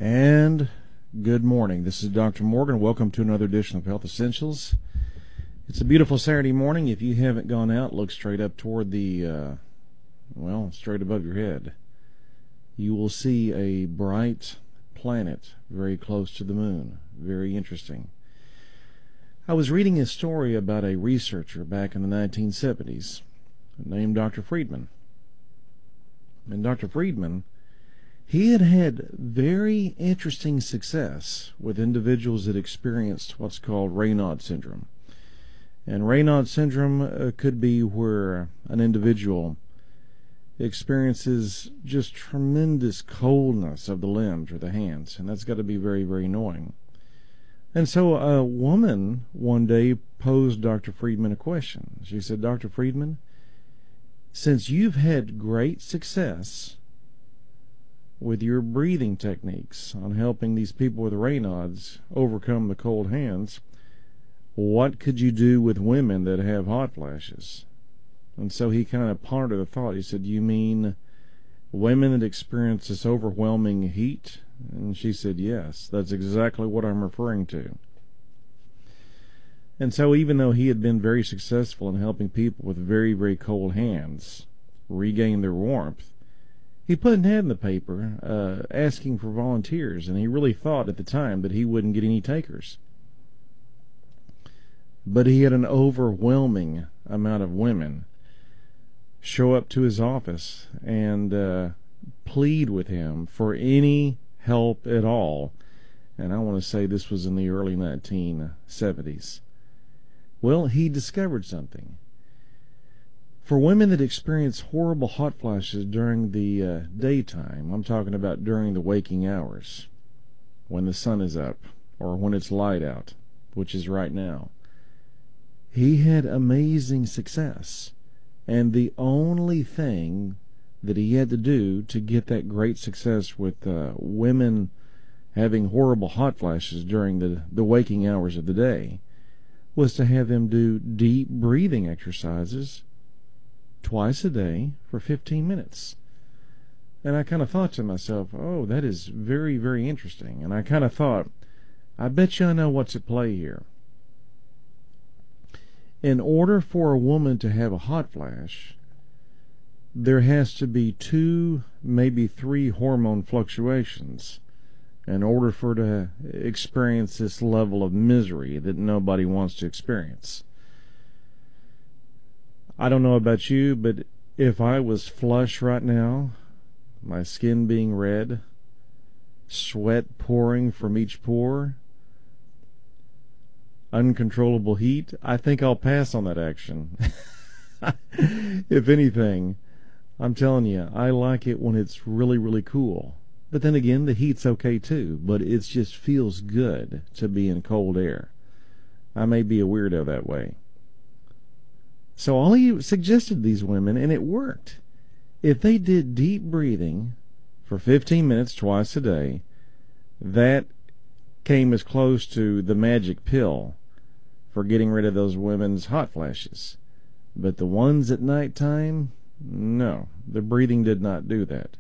And good morning. This is Dr. Morgan. Welcome to another edition of Health Essentials. It's a beautiful Saturday morning. If you haven't gone out, look straight up toward the, straight above your head. You will see a bright planet very close to the moon. Very interesting. I was reading a story about a researcher back in the 1970s named Dr. Friedman. And Dr. Friedman, he had very interesting success with individuals that experienced what's called Raynaud syndrome. And Raynaud syndrome could be where an individual experiences just tremendous coldness of the limbs or the hands, and that's got to be very, very annoying. And so a woman one day posed Dr. Friedman a question. She said, Dr. Friedman, since you've had great success with your breathing techniques on helping these people with Raynaud's overcome the cold hands, what could you do with women that have hot flashes? And so he kind of pondered the thought. He said, you mean women that experience this overwhelming heat? And she said, yes, that's exactly what I'm referring to. And so even though he had been very successful in helping people with very, very cold hands regain their warmth, he put an ad in the paper asking for volunteers, and he really thought at the time that he wouldn't get any takers. But he had an overwhelming amount of women show up to his office and plead with him for any help at all. And I want to say this was in the early 1970s. Well, he discovered something. For women that experience horrible hot flashes during the daytime, I'm talking about during the waking hours, when the sun is up or when it's light out, which is right now, he had amazing success. And the only thing that he had to do to get that great success with women having horrible hot flashes during the waking hours of the day was to have them do deep breathing exercises twice a day for 15 minutes. And I kind of thought to myself, oh, that is very, very interesting. And I kind of thought, I bet you I know what's at play here. In order for a woman to have a hot flash, there has to be 2, maybe 3 hormone fluctuations in order for her to experience this level of misery that nobody wants to experience. I don't know about you, but if I was flush right now, my skin being red, sweat pouring from each pore, uncontrollable heat, I think I'll pass on that action. If anything, I'm telling you, I like it when it's really, really cool. But then again, the heat's okay too, but it just feels good to be in cold air. I may be a weirdo that way. So all he suggested to these women, and it worked, if they did deep breathing for 15 minutes twice a day, that came as close to the magic pill for getting rid of those women's hot flashes. But the ones at nighttime, no, the breathing did not do that.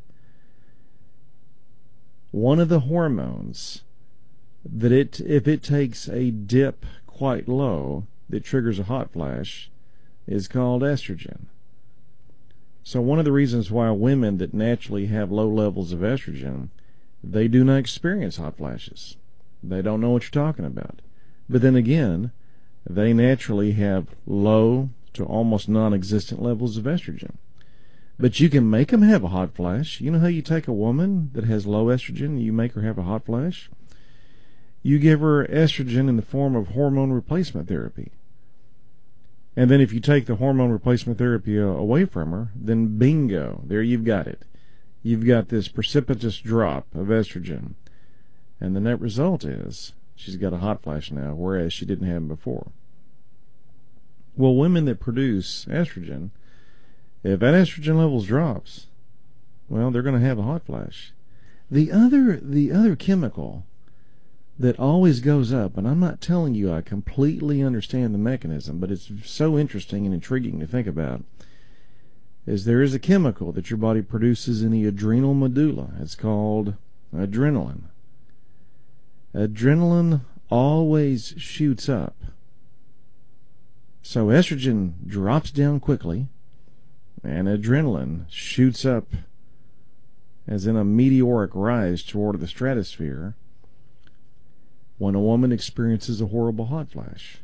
One of the hormones that if it takes a dip quite low that triggers a hot flash is called estrogen. So one of the reasons why women that naturally have low levels of estrogen, they do not experience hot flashes. They don't know what you're talking about. But then again, they naturally have low to almost non-existent levels of estrogen. But you can make them have a hot flash. You know how you take a woman that has low estrogen and you make her have a hot flash? You give her estrogen in the form of hormone replacement therapy. And then if you take the hormone replacement therapy away from her, then bingo, there you've got it. You've got this precipitous drop of estrogen. And the net result is she's got a hot flash now, whereas she didn't have them before. Well, women that produce estrogen, if that estrogen levels drops, well, they're going to have a hot flash. The other chemical that always goes up, and I'm not telling you I completely understand the mechanism, but it's so interesting and intriguing to think about, is there is a chemical that your body produces in the adrenal medulla. It's called adrenaline. adrenaline always shoots up. So estrogen drops down quickly, and adrenaline shoots up as in a meteoric rise toward the stratosphere when a woman experiences a horrible hot flash.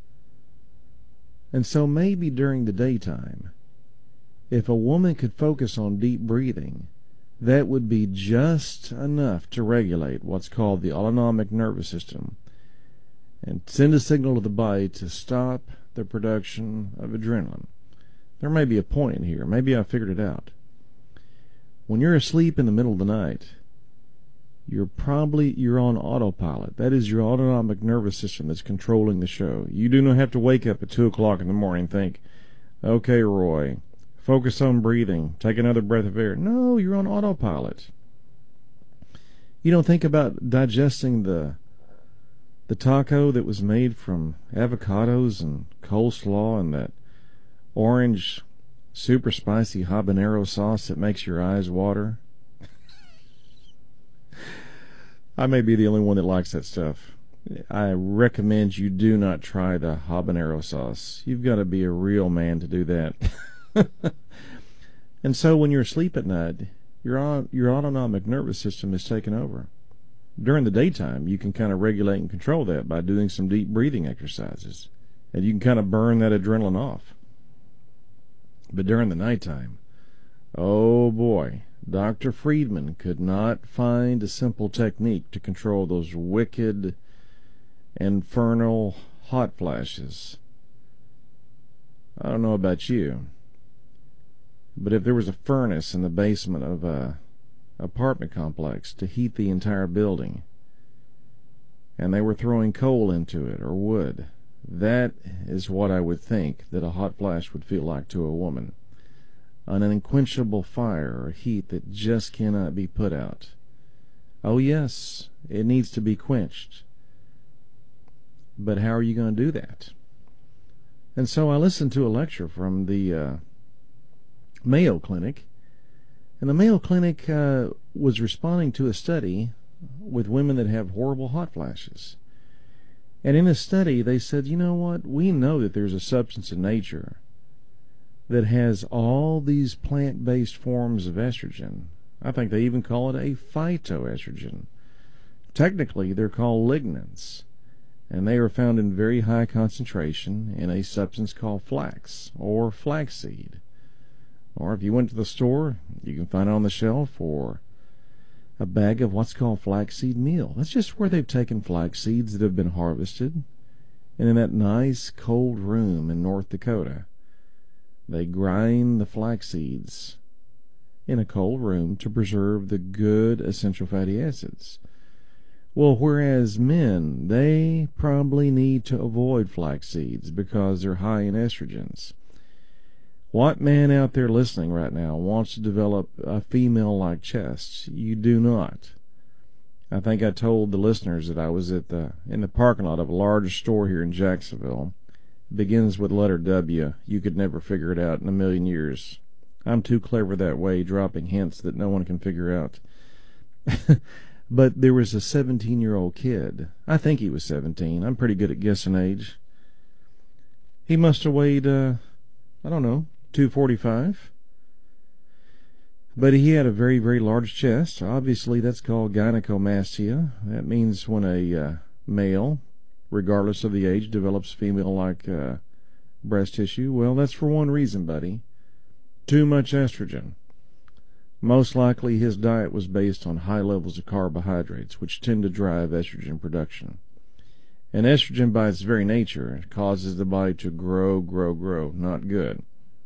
And so maybe during the daytime, if a woman could focus on deep breathing, that would be just enough to regulate what's called the autonomic nervous system and send a signal to the body to stop the production of adrenaline. There may be a point in here. Maybe I figured it out. When you're asleep in the middle of the night, you're on autopilot. That is your autonomic nervous system that's controlling the show. You do not have to wake up at 2 o'clock in the morning and think, okay, Roy, focus on breathing, take another breath of air. No, you're on autopilot. You don't think about digesting the taco that was made from avocados and coleslaw and that orange super spicy habanero sauce that makes your eyes water. I may be the only one that likes that stuff. I recommend you do not try the habanero sauce. You've got to be a real man to do that. And so when you're asleep at night, your autonomic nervous system is taken over. During the daytime, you can kind of regulate and control that by doing some deep breathing exercises. And you can kind of burn that adrenaline off. But during the nighttime, oh boy, Dr. Friedman could not find a simple technique to control those wicked, infernal hot flashes. I don't know about you, but if there was a furnace in the basement of a apartment complex to heat the entire building, and they were throwing coal into it or wood, that is what I would think that a hot flash would feel like to a woman. An unquenchable fire or heat that just cannot be put out. Oh yes, it needs to be quenched. But how are you going to do that? And so I listened to a lecture from the Mayo Clinic, and the Mayo Clinic was responding to a study with women that have horrible hot flashes. And in a study, they said, you know what? We know that there's a substance in nature that has all these plant-based forms of estrogen. I think they even call it a phytoestrogen. Technically, they're called lignans, and they are found in very high concentration in a substance called flax or flaxseed. Or if you went to the store, you can find it on the shelf, or a bag of what's called flaxseed meal. That's just where they've taken flax seeds that have been harvested, and in that nice cold room in North Dakota, they grind the flax seeds in a cold room to preserve the good essential fatty acids. Well, whereas men, they probably need to avoid flax seeds because they're high in estrogens. What man out there listening right now wants to develop a female-like chest? You do not. I think I told the listeners that I was in the parking lot of a large store here in Jacksonville. It begins with the letter W. You could never figure it out in a million years. I'm too clever that way, dropping hints that no one can figure out. But there was a 17-year-old kid. I think he was 17. I'm pretty good at guessing age. He must have weighed, 245. But he had a very, very large chest. Obviously, that's called gynecomastia. That means when a male, regardless of the age, develops female-like breast tissue. Well, that's for one reason, buddy. Too much estrogen. Most likely his diet was based on high levels of carbohydrates, which tend to drive estrogen production. And estrogen, by its very nature, causes the body to grow. Not good.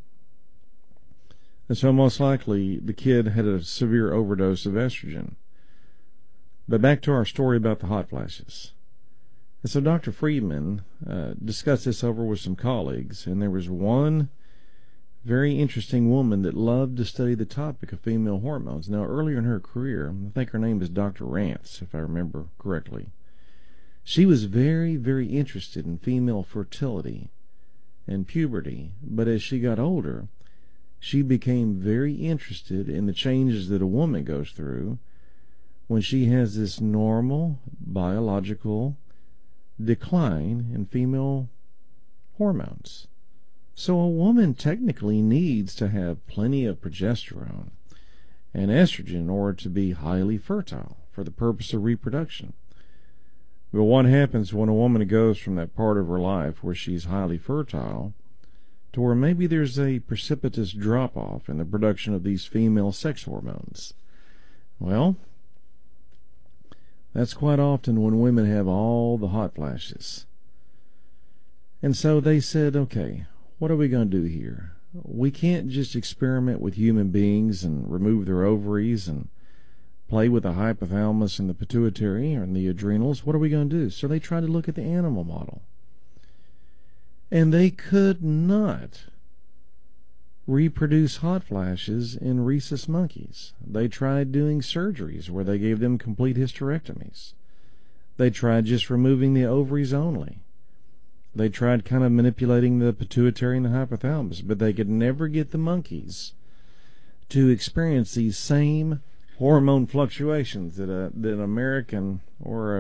And so most likely the kid had a severe overdose of estrogen. But back to our story about the hot flashes. And so Dr. Friedman discussed this over with some colleagues, and there was one very interesting woman that loved to study the topic of female hormones. Now, earlier in her career, I think her name is Dr. Rance, if I remember correctly, she was very, very interested in female fertility and puberty. But as she got older, she became very interested in the changes that a woman goes through when she has this normal biological decline in female hormones. So a woman technically needs to have plenty of progesterone and estrogen in order to be highly fertile for the purpose of reproduction. But what happens when a woman goes from that part of her life where she's highly fertile to where maybe there's a precipitous drop-off in the production of these female sex hormones? Well, that's quite often when women have all the hot flashes. And so they said, okay, what are we going to do here? We can't just experiment with human beings and remove their ovaries and play with the hypothalamus and the pituitary and the adrenals. What are we going to do? So they tried to look at the animal model. And they could not reproduce hot flashes in rhesus monkeys. They tried doing surgeries where they gave them complete hysterectomies. They tried just removing the ovaries only. They tried kind of manipulating the pituitary and the hypothalamus, but they could never get the monkeys to experience these same hormone fluctuations that an American or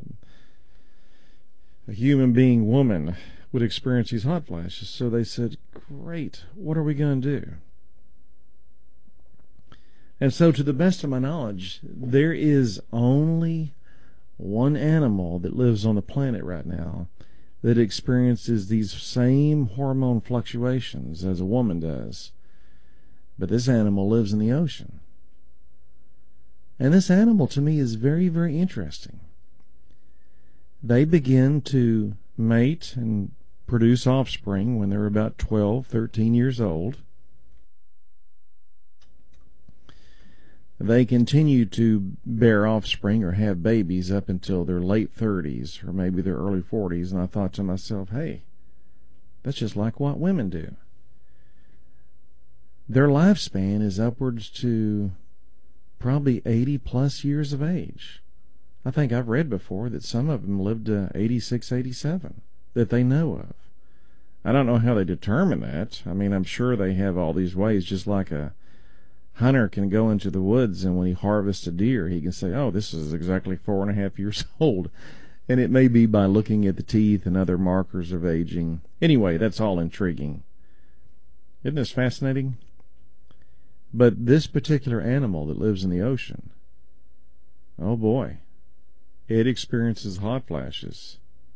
a human being woman would experience these hot flashes. So they said, great, what are we going to do? And so to the best of my knowledge, there is only one animal that lives on the planet right now that experiences these same hormone fluctuations as a woman does. But this animal lives in the ocean. And this animal to me is very, very interesting. They begin to mate and produce offspring when they're about 12, 13 years old. They continue to bear offspring or have babies up until their late 30s or maybe their early 40s. And I thought to myself, hey, that's just like what women do. Their lifespan is upwards to probably 80 plus years of age. I think I've read before that some of them lived to 86, 87 that they know of. I don't know how they determine that. I mean, I'm sure they have all these ways, just like a hunter can go into the woods and when he harvests a deer, he can say, oh, this is exactly 4.5 years old. And it may be by looking at the teeth and other markers of aging. Anyway, that's all intriguing. Isn't this fascinating? But this particular animal that lives in the ocean, oh boy, it experiences hot flashes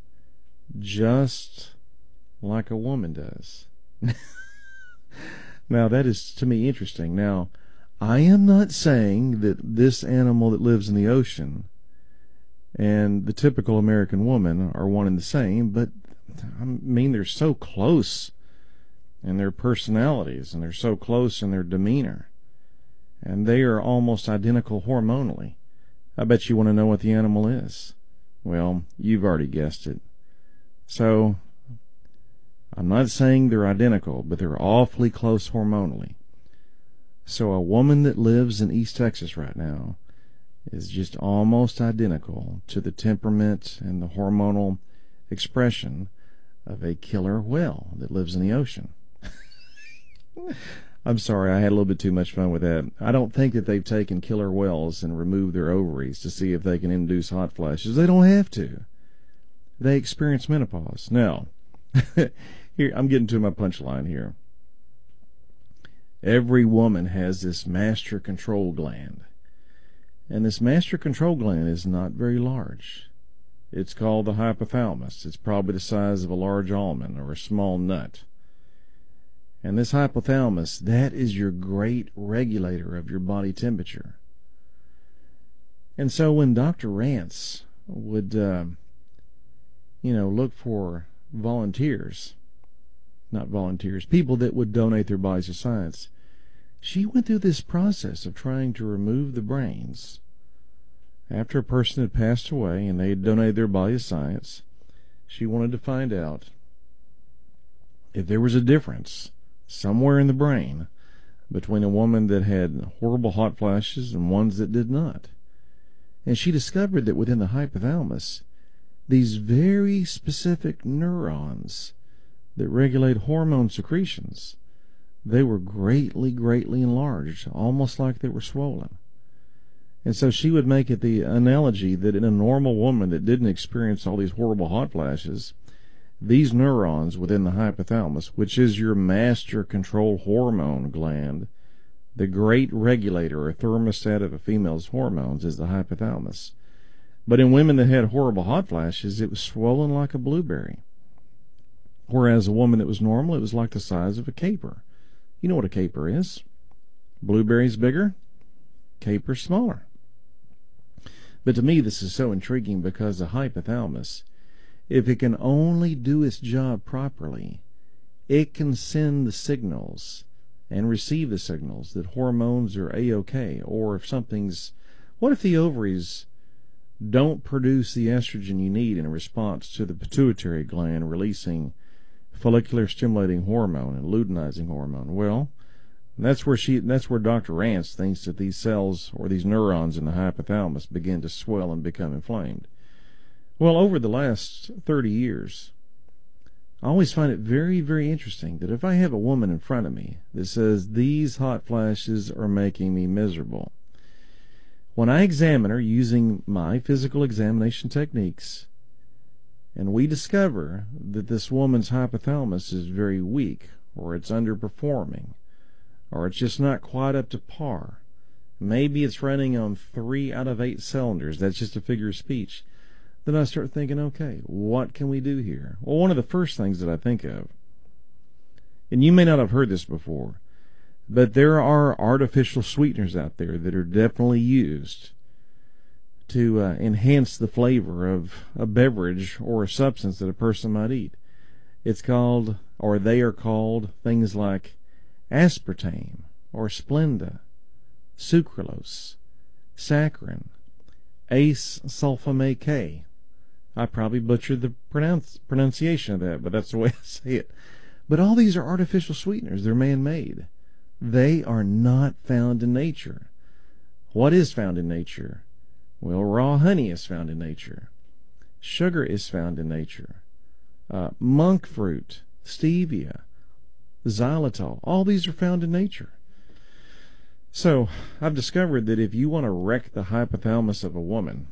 just like a woman does. Now, that is, to me, interesting. Now, I am not saying that this animal that lives in the ocean and the typical American woman are one and the same, but, I mean, they're so close in their personalities, and they're so close in their demeanor, and they are almost identical hormonally. I bet you want to know what the animal is. Well, you've already guessed it. So, I'm not saying they're identical, but they're awfully close hormonally. So a woman that lives in East Texas right now is just almost identical to the temperament and the hormonal expression of a killer whale that lives in the ocean. I'm sorry, I had a little bit too much fun with that. I don't think that they've taken killer whales and removed their ovaries to see if they can induce hot flashes. They don't have to. They experience menopause. Now, here, I'm getting to my punchline here. Every woman has this master control gland. And this master control gland is not very large. It's called the hypothalamus. It's probably the size of a large almond or a small nut. And this hypothalamus, that is your great regulator of your body temperature. And so when Dr. Rance would, look for people that would donate their bodies to science, she went through this process of trying to remove the brains. After a person had passed away and they had donated their body to science, she wanted to find out if there was a difference somewhere in the brain between a woman that had horrible hot flashes and ones that did not. And she discovered that within the hypothalamus, these very specific neurons that regulate hormone secretions, they were greatly, greatly enlarged, almost like they were swollen. And so she would make it the analogy that in a normal woman that didn't experience all these horrible hot flashes, these neurons within the hypothalamus, which is your master control hormone gland, the great regulator or thermostat of a female's hormones is the hypothalamus. But in women that had horrible hot flashes, it was swollen like a blueberry. Whereas a woman that was normal, it was like the size of a caper. You know what a caper is. Blueberry's bigger, caper's smaller. But to me, this is so intriguing because the hypothalamus, if it can only do its job properly, it can send the signals and receive the signals that hormones are A-OK, or if something's... What if the ovaries don't produce the estrogen you need in response to the pituitary gland releasing follicular stimulating hormone and luteinizing hormone? Well, that's where Dr. Rance thinks that these cells or these neurons in the hypothalamus begin to swell and become inflamed. Well, over the last 30 years, I always find it very, very interesting that if I have a woman in front of me that says, these hot flashes are making me miserable, when I examine her using my physical examination techniques, and we discover that this woman's hypothalamus is very weak, or it's underperforming, or it's just not quite up to par, maybe it's running on 3 out of 8 cylinders, that's just a figure of speech, then I start thinking, okay, what can we do here? Well, one of the first things that I think of, and you may not have heard this before, but there are artificial sweeteners out there that are definitely used to enhance the flavor of a beverage or a substance that a person might eat. It's called, or they are called, things like aspartame or Splenda, sucralose, saccharin, ace-sulfame K. I probably butchered the pronunciation of that, but that's the way I say it. But all these are artificial sweeteners. They're man-made. They are not found in nature. What is found in nature? Well, raw honey is found in nature. Sugar is found in nature. Monk fruit, stevia, xylitol, all these are found in nature. So I've discovered that if you want to wreck the hypothalamus of a woman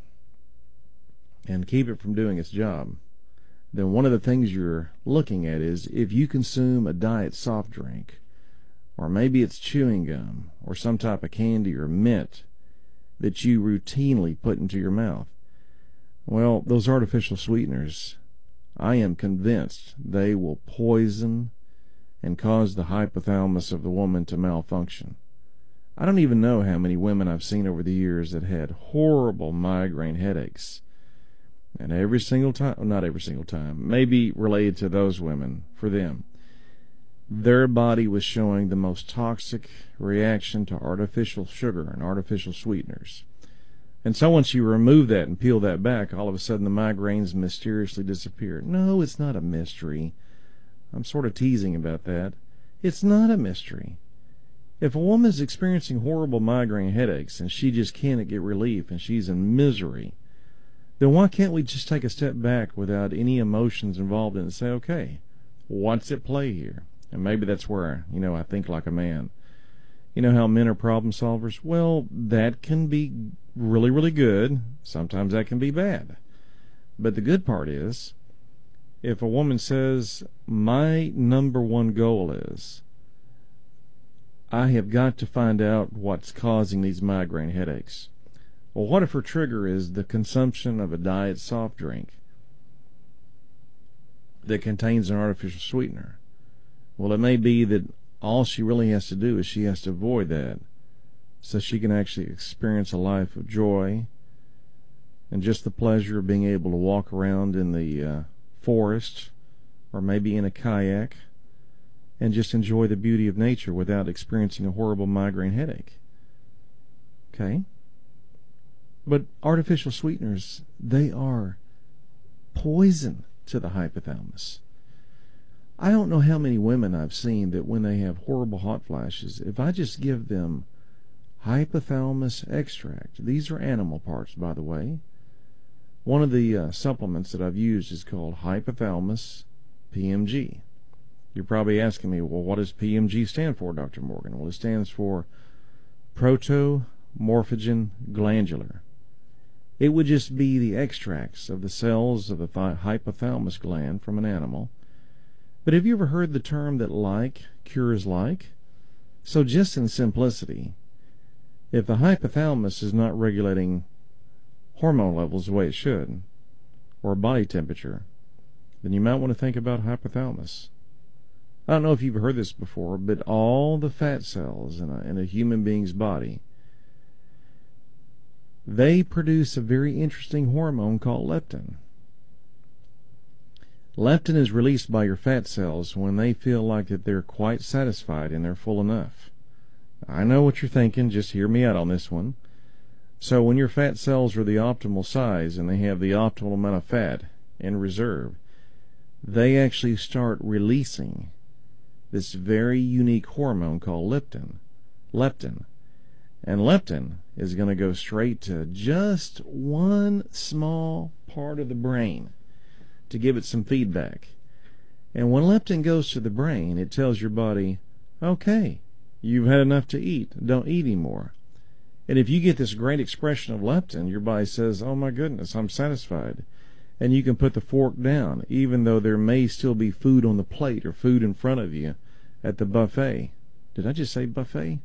and keep it from doing its job, then one of the things you're looking at is if you consume a diet soft drink, or maybe it's chewing gum, or some type of candy or mint that you routinely put into your mouth. Well, those artificial sweeteners, I am convinced they will poison and cause the hypothalamus of the woman to malfunction. I don't even know how many women I've seen over the years that had horrible migraine headaches. And every single time, well, not every single time, maybe related to those women, for them, their body was showing the most toxic reaction to artificial sugar and artificial sweeteners. And so once you remove that and peel that back, all of a sudden the migraines mysteriously disappear. No, it's not a mystery. I'm sort of teasing about that. It's not a mystery. If a woman is experiencing horrible migraine headaches and she just can't get relief and she's in misery, then why can't we just take a step back without any emotions involved in it and say, okay, what's at play here? And maybe that's where, I think like a man. You know how men are problem solvers? Well, that can be really, really good. Sometimes that can be bad. But the good part is, if a woman says, my number one goal is, I have got to find out what's causing these migraine headaches. Well, what if her trigger is the consumption of a diet soft drink that contains an artificial sweetener? Well, it may be that all she really has to do is she has to avoid that so she can actually experience a life of joy and just the pleasure of being able to walk around in the forest or maybe in a kayak and just enjoy the beauty of nature without experiencing a horrible migraine headache. Okay? But artificial sweeteners, they are poison to the hypothalamus. I don't know how many women I've seen that when they have horrible hot flashes, if I just give them hypothalamus extract, these are animal parts, by the way. One of the supplements that I've used is called Hypothalamus PMG. You're probably asking me, well, what does PMG stand for, Dr. Morgan? Well, it stands for Proto morphogen glandular. It would just be the extracts of the cells of the hypothalamus gland from an animal. But have you ever heard the term that like cures like? So just in simplicity, if the hypothalamus is not regulating hormone levels the way it should, or body temperature, then you might want to think about hypothalamus. I don't know if you've heard this before, but all the fat cells in a human being's body, they produce a very interesting hormone called leptin. Leptin is released by your fat cells when they feel like that they're quite satisfied and they're full enough. I know what you're thinking, just hear me out on this one. So when your fat cells are the optimal size and they have the optimal amount of fat in reserve, they actually start releasing this very unique hormone called leptin. And leptin is going to go straight to just one small part of the brain to give it some feedback. And when leptin goes to the brain, it tells your body, okay, you've had enough to eat, don't eat anymore. And if you get this great expression of leptin, your body says, oh my goodness, I'm satisfied. And you can put the fork down, even though there may still be food on the plate or food in front of you at the buffet. Did I just say buffet?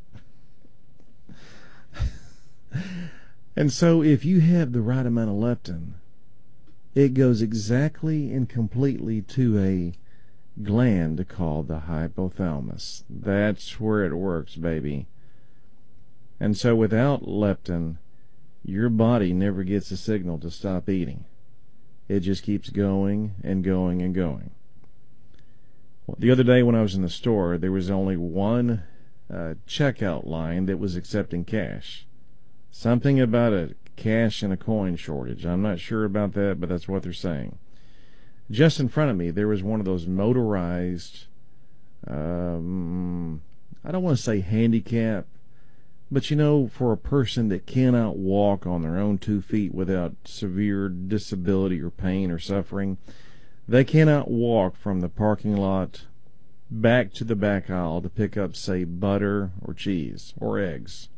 And so if you have the right amount of leptin, it goes exactly and completely to a gland called the hypothalamus. That's where it works, baby. And so without leptin, your body never gets a signal to stop eating. It just keeps going and going and going. Well, the other day when I was in the store, there was only one checkout line that was accepting cash. Something about a cash and a coin shortage. I'm not sure about that, but that's what they're saying. Just in front of me, there was one of those motorized, I don't want to say handicap, but you know, for a person that cannot walk on their own 2 feet without severe disability or pain or suffering, they cannot walk from the parking lot back to the back aisle to pick up, say, butter or cheese or eggs.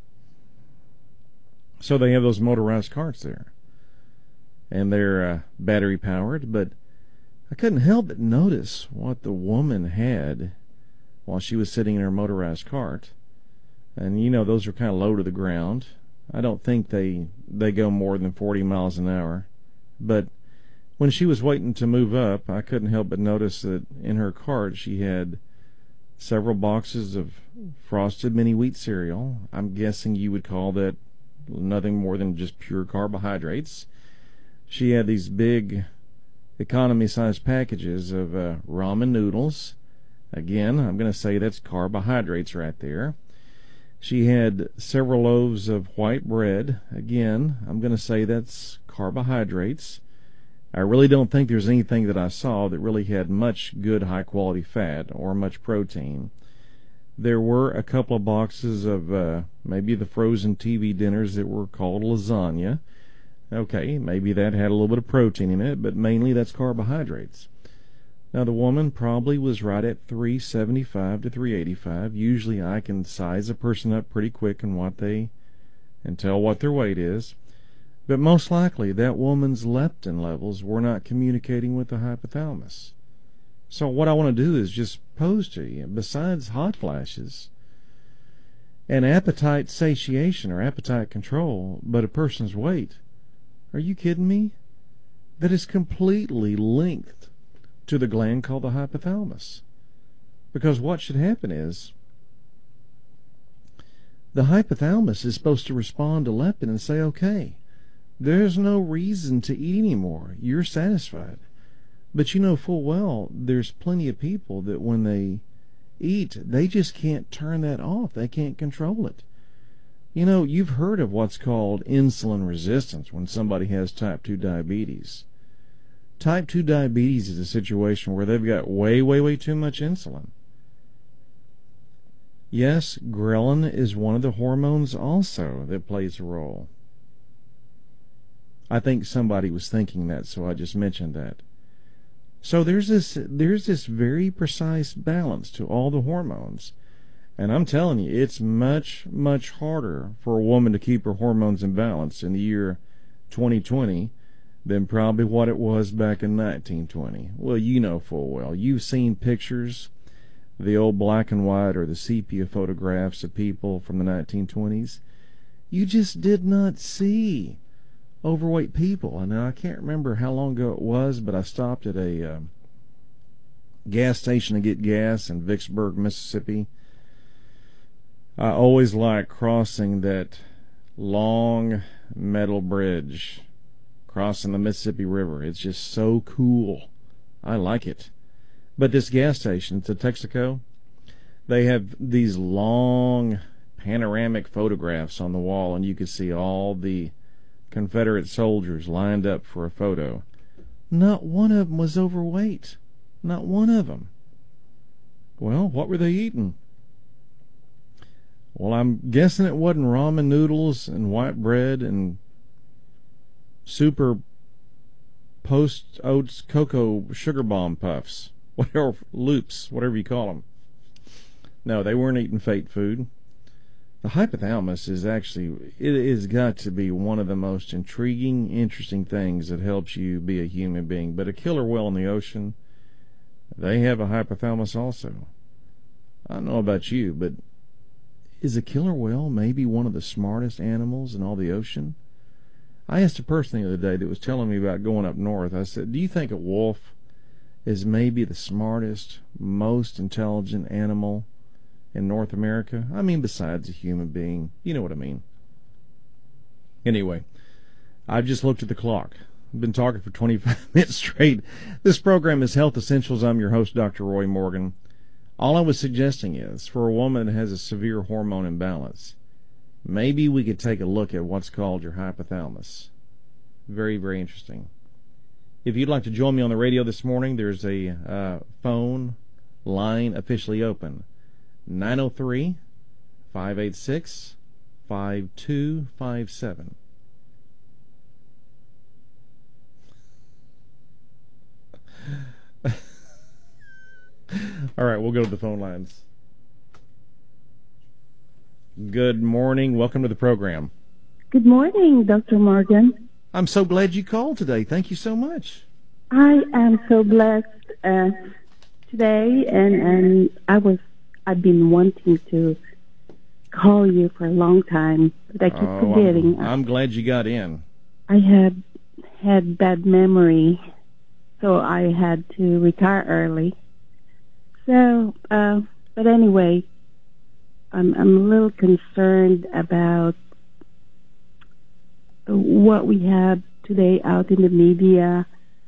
So they have those motorized carts there. And they're battery powered, but I couldn't help but notice what the woman had while she was sitting in her motorized cart. And you know, those are kind of low to the ground. I don't think they go more than 40 miles an hour. But when she was waiting to move up, I couldn't help but notice that in her cart she had several boxes of Frosted Mini Wheat cereal. I'm guessing you would call that nothing more than just pure carbohydrates. She had these big economy-sized packages of ramen noodles. Again, I'm going to say that's carbohydrates right there. She had several loaves of white bread. Again, I'm going to say that's carbohydrates. I really don't think there's anything that I saw that really had much good high-quality fat or much protein. There were a couple of boxes of maybe the frozen TV dinners that were called lasagna. Okay, maybe that had a little bit of protein in it, but mainly that's carbohydrates. Now, the woman probably was right at 375 to 385. Usually I can size a person up pretty quick and tell what their weight is. But most likely that woman's leptin levels were not communicating with the hypothalamus. So what I want to do is just pose to you, besides hot flashes and appetite satiation or appetite control, but a person's weight, are you kidding me? That is completely linked to the gland called the hypothalamus. Because what should happen is the hypothalamus is supposed to respond to leptin and say, okay, there's no reason to eat anymore. You're satisfied. But you know full well there's plenty of people that when they eat, they just can't turn that off. They can't control it. You know, you've heard of what's called insulin resistance when somebody has type 2 diabetes. Type 2 diabetes is a situation where they've got way, way, way too much insulin. Yes, ghrelin is one of the hormones also that plays a role. I think somebody was thinking that, so I just mentioned that. So there's this very precise balance to all the hormones. And I'm telling you, it's much, much harder for a woman to keep her hormones in balance in the year 2020 than probably what it was back in 1920. Well, you know full well. You've seen pictures, the old black and white or the sepia photographs of people from the 1920s. You just did not see overweight people. And I can't remember how long ago it was, but I stopped at a gas station to get gas in Vicksburg, Mississippi. I always like crossing that long metal bridge, crossing the Mississippi River. It's just so cool. I like it. But this gas station, it's a Texaco, they have these long panoramic photographs on the wall, and you can see all the Confederate soldiers lined up for a photo. Not one of them was overweight. Not one of them. Well, what were they eating? Well, I'm guessing it wasn't ramen noodles and white bread and super post oats cocoa sugar bomb puffs, whatever, loops, whatever you call them. No, they weren't eating fake food. The hypothalamus is actually, it has got to be one of the most intriguing, interesting things that helps you be a human being. But a killer whale in the ocean, they have a hypothalamus also. I don't know about you, but is a killer whale maybe one of the smartest animals in all the ocean? I asked a person the other day that was telling me about going up north. I said, do you think a wolf is maybe the smartest, most intelligent animal in North America? I mean, besides a human being. You know what I mean. Anyway, I've just looked at the clock. I've been talking for 25 minutes straight. This program is Health Essentials. I'm your host, Dr. Roy Morgan. All I was suggesting is, for a woman that has a severe hormone imbalance, maybe we could take a look at what's called your hypothalamus. Very, very interesting. If you'd like to join me on the radio this morning, there's a phone line officially open. 903-586-5257. All right, we'll go to the phone lines. Good morning. Welcome to the program. Good morning, Dr. Morgan. I'm so glad you called today. Thank you so much. I am so blessed today, and I've been wanting to call you for a long time, but I keep forgetting. I'm glad you got in. I had bad memory, so I had to retire early. So, but anyway, I'm a little concerned about what we have today out in the media,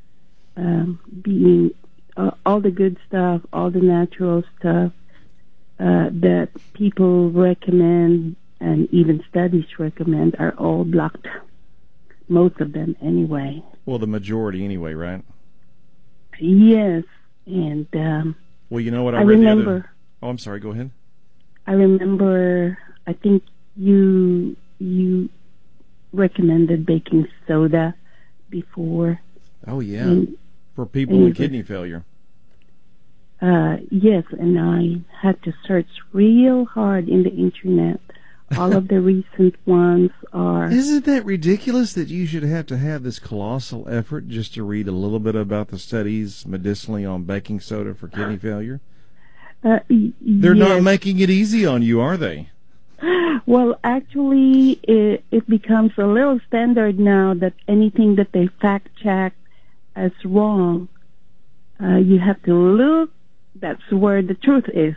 being all the good stuff, all the natural stuff that people recommend and even studies recommend are all blocked. Most of them, anyway. Well, the majority, anyway, right? Yes, and well, you know what I remember. The other... Oh, I'm sorry. Go ahead. I remember. I think you recommended baking soda before. Oh yeah, for people with kidney failure. Yes, and I had to search real hard in the internet. All of the recent ones are... Isn't that ridiculous that you should have to have this colossal effort just to read a little bit about the studies medicinally on baking soda for kidney failure? They're not making it easy on you, are they? Well, actually, it becomes a little standard now that anything that they fact-check as wrong, you have to look. That's where the truth is.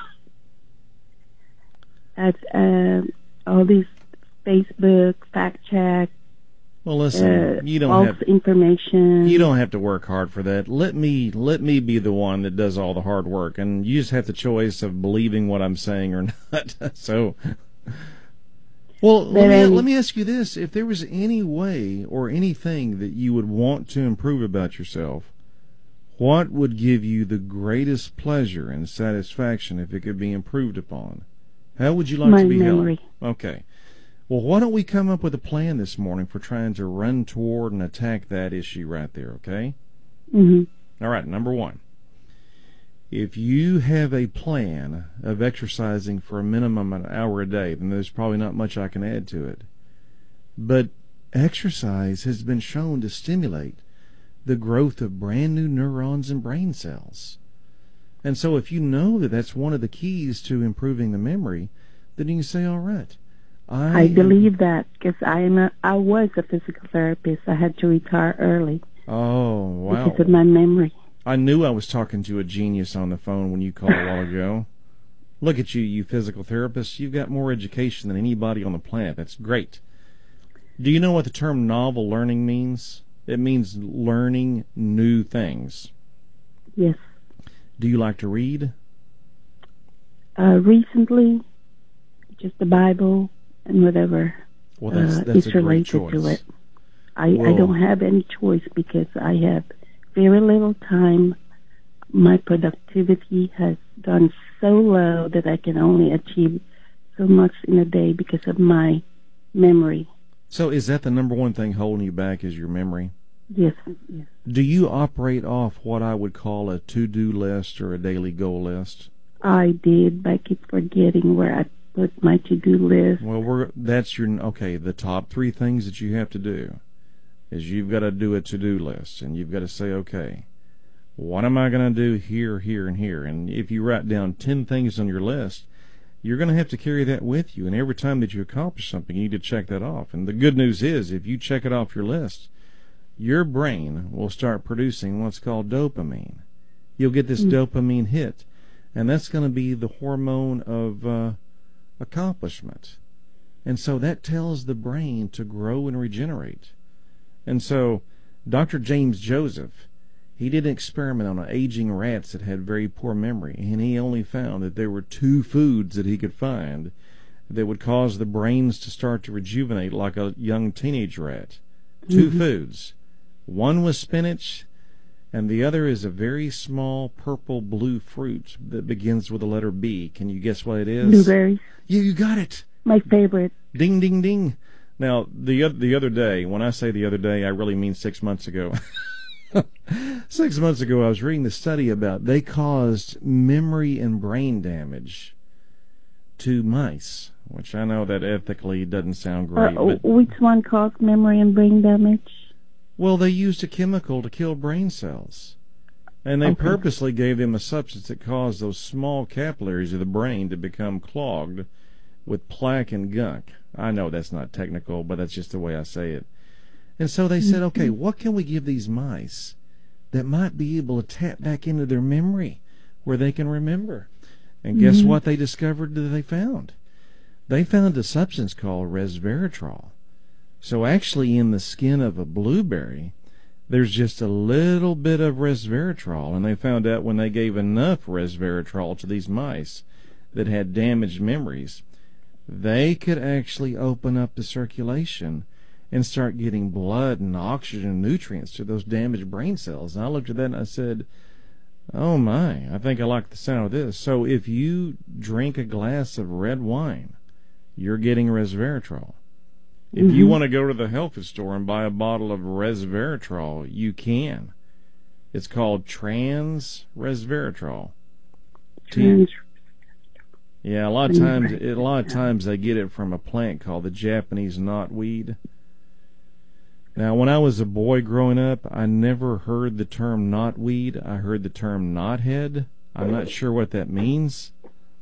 At all these Facebook fact-check. Well, listen, you don't false information. You don't have to work hard for that. Let me be the one that does all the hard work, and you just have the choice of believing what I'm saying or not. So, well, let me ask you this: if there was any way or anything that you would want to improve about yourself, what would give you the greatest pleasure and satisfaction if it could be improved upon? How would you like to be memory. held? Okay. Well, why don't we come up with a plan this morning for trying to run toward and attack that issue right there, okay? Mm-hmm. All right, number one. if you have a plan of exercising for a minimum of an hour a day, then there's probably not much I can add to it. But exercise has been shown to stimulate the growth of brand new neurons and brain cells. And so if you know that that's one of the keys to improving the memory, then you can say, all right. I believe that because I was a physical therapist. I had to retire early. Oh, wow. Because of my memory. I knew I was talking to a genius on the phone when you called a while ago. Look at you, you physical therapists. You've got more education than anybody on the planet. That's great. Do you know what the term novel learning means? It means learning new things. Yes. Do you like to read? Recently, just the Bible and whatever that's is a great related choice. to it. I don't have any choice because I have very little time. My productivity has gone so low that I can only achieve so much in a day because of my memory. So is that the number one thing holding you back is your memory? Yes. Do you operate off what I would call a to-do list or a daily goal list? I did, but I keep forgetting where I put my to-do list. Well, the top 3 things that you have to do is you've got to do a to-do list, and you've got to say, okay, what am I going to do here, here, and here? And if you write down 10 things on your list, you're going to have to carry that with you, and every time that you accomplish something, you need to check that off. And the good news is, if you check it off your list, your brain will start producing what's called dopamine. You'll get this dopamine hit, and that's going to be the hormone of accomplishment. And so that tells the brain to grow and regenerate. And so Dr. James Joseph, he did an experiment on aging rats that had very poor memory, and he only found that there were 2 foods that he could find that would cause the brains to start to rejuvenate like a young teenage rat. 2 foods. One was spinach, and the other is a very small purple-blue fruit that begins with the letter B. Can you guess what it is? Blueberries. Yeah, you got it. My favorite. Ding, ding, ding. Now, the other day, when I say the other day, I really mean 6 months ago. 6 months ago, I was reading the study about they caused memory and brain damage to mice, which I know that ethically doesn't sound great. But which one caused memory and brain damage? well, they used a chemical to kill brain cells. And they purposely gave them a substance that caused those small capillaries of the brain to become clogged with plaque and gunk. I know that's not technical, but that's just the way I say it. And so they said, okay, what can we give these mice that might be able to tap back into their memory where they can remember? And guess what they discovered that they found? They found a substance called resveratrol. So actually in the skin of a blueberry, there's just a little bit of resveratrol, and they found out when they gave enough resveratrol to these mice that had damaged memories, they could actually open up the circulation and start getting blood and oxygen and nutrients to those damaged brain cells. And I looked at that and I said, oh my, I think I like the sound of this. So if you drink a glass of red wine, you're getting resveratrol. If you want to go to the health food store and buy a bottle of resveratrol, you can. It's called trans resveratrol. Yeah, a lot of times they get it from a plant called the Japanese knotweed. Now, when I was a boy growing up, I never heard the term knotweed. I heard the term knothead. I'm not sure what that means.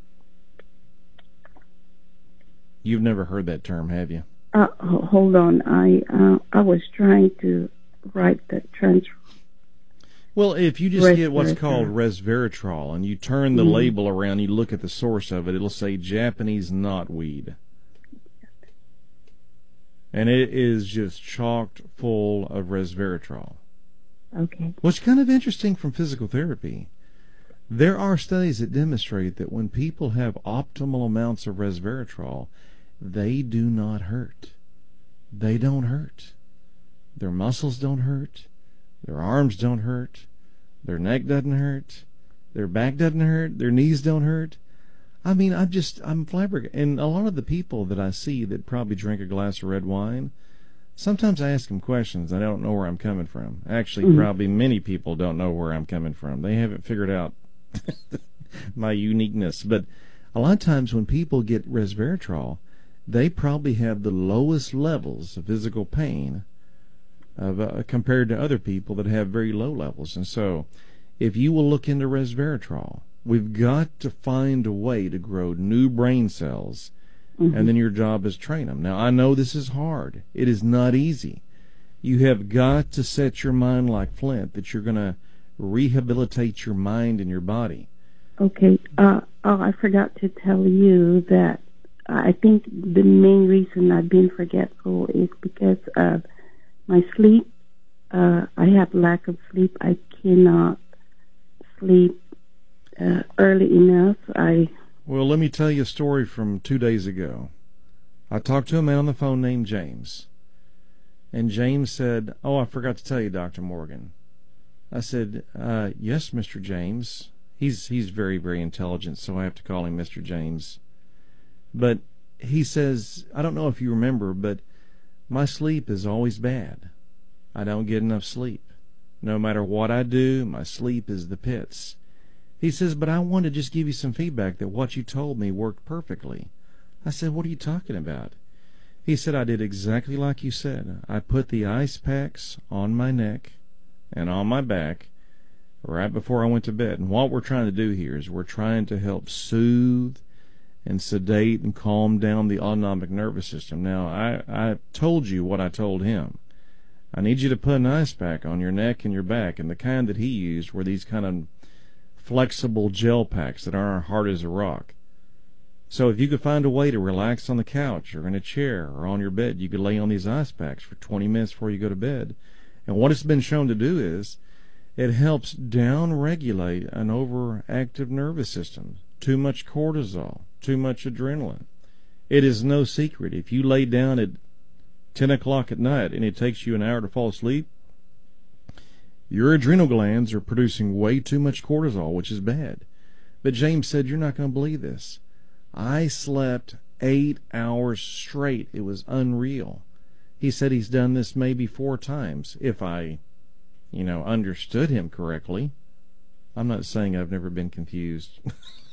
You've never heard that term, have you? Hold on. I was trying to write the transfer. Well, if you just get what's called resveratrol and you turn the label around, you look at the source of it, it'll say Japanese knotweed. And it is just chocked full of resveratrol. Okay. What's kind of interesting from physical therapy, there are studies that demonstrate that when people have optimal amounts of resveratrol, they do not hurt. They don't hurt. Their muscles don't hurt. Their arms don't hurt. Their neck doesn't hurt. Their back doesn't hurt. Their knees don't hurt. I mean, I'm flabbergasted. And a lot of the people that I see that probably drink a glass of red wine, sometimes I ask them questions. I don't know where I'm coming from. Actually, probably many people don't know where I'm coming from. They haven't figured out my uniqueness. But a lot of times when people get resveratrol, they probably have the lowest levels of physical pain compared to other people that have very low levels. And so if you will look into resveratrol, we've got to find a way to grow new brain cells, and then your job is train them. Now, I know this is hard. It is not easy. You have got to set your mind like flint that you're going to rehabilitate your mind and your body. Okay. I forgot to tell you that I think the main reason I've been forgetful is because of my sleep. I have lack of sleep. I cannot sleep early enough. Well, let me tell you a story from 2 days ago. I talked to a man on the phone named James. And James said, "Oh, I forgot to tell you, Dr. Morgan." I said, "Yes, Mr. James." He's very, very intelligent, so I have to call him Mr. James. But he says, "I don't know if you remember, but my sleep is always bad. I don't get enough sleep. No matter what I do, my sleep is the pits." He says, "But I want to just give you some feedback that what you told me worked perfectly." I said, "What are you talking about?" He said, "I did exactly like you said. I put the ice packs on my neck and on my back right before I went to bed. And what we're trying to do here is we're trying to help soothe and sedate and calm down the autonomic nervous system." Now, I told you what I told him. I need you to put an ice pack on your neck and your back, and the kind that he used were these kind of flexible gel packs that aren't hard as a rock. So if you could find a way to relax on the couch or in a chair or on your bed, you could lay on these ice packs for 20 minutes before you go to bed. And what it's been shown to do is it helps down-regulate an overactive nervous system, too much cortisol, too much adrenaline. It is no secret. If you lay down at 10 o'clock at night and it takes you an hour to fall asleep, your adrenal glands are producing way too much cortisol, which is bad. But James said, "You're not going to believe this. I slept 8 hours straight. It was unreal." He said he's done this maybe 4 times, if I, understood him correctly. I'm not saying I've never been confused.